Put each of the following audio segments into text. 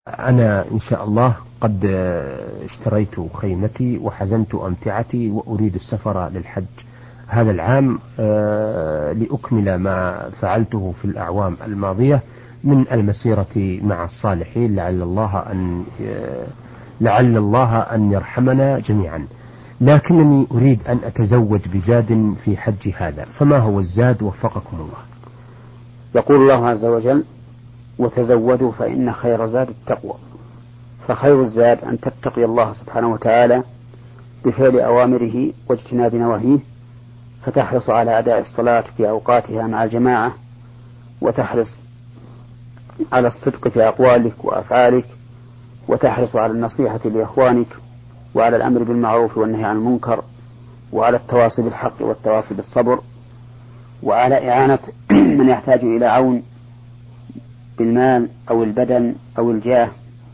أنا إن شاء الله قد اشتريت خيمتي وحزمت أمتعتي وأريد السفر للحج هذا العام، لأكمل ما فعلته في الأعوام الماضية من المسيرة مع الصالحين، لعل الله أن يرحمنا جميعا. لكنني أريد أن أتزوج بزاد في حج هذا، فما هو الزاد وفقكم الله؟ يقول الله عز وجل: وتزودوا فإن خير زاد التقوى. فخير الزاد أن تتقي الله سبحانه وتعالى بفعل أوامره واجتناب نواهيه، فتحرص على أداء الصلاة في أوقاتها مع الجماعة، وتحرص على الصدق في أقوالك وأفعالك، وتحرص على النصيحة لإخوانك، وعلى الأمر بالمعروف والنهي عن المنكر، وعلى التواصي بالحق والتواصي بالصبر، وعلى إعانة من يحتاج إلى عون بالمال أو البدن أو الجاه.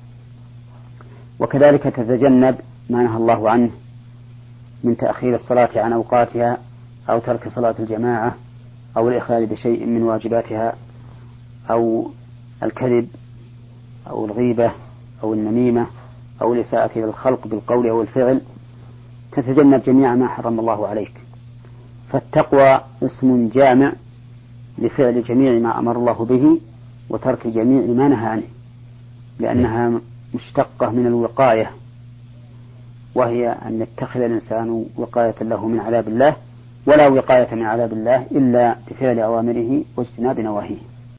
وكذلك تتجنب ما نهى الله عنه من تأخير الصلاة عن أوقاتها، أو ترك صلاة الجماعة، أو الإخلال بشيء من واجباتها، أو الكذب، أو الغيبة، أو النميمة، أو الإساءة إلى الخلق بالقول أو الفعل. تتجنب جميع ما حرم الله عليك. فالتقوى اسم جامع لفعل جميع ما أمر الله به وترك جميع ما نهى عنه، لأنها مشتقة من الوقاية، وهي أن يتخذ الإنسان وقاية له من عذاب الله، ولا وقاية من عذاب الله إلا بفعل أوامره واجتناب نواهيه.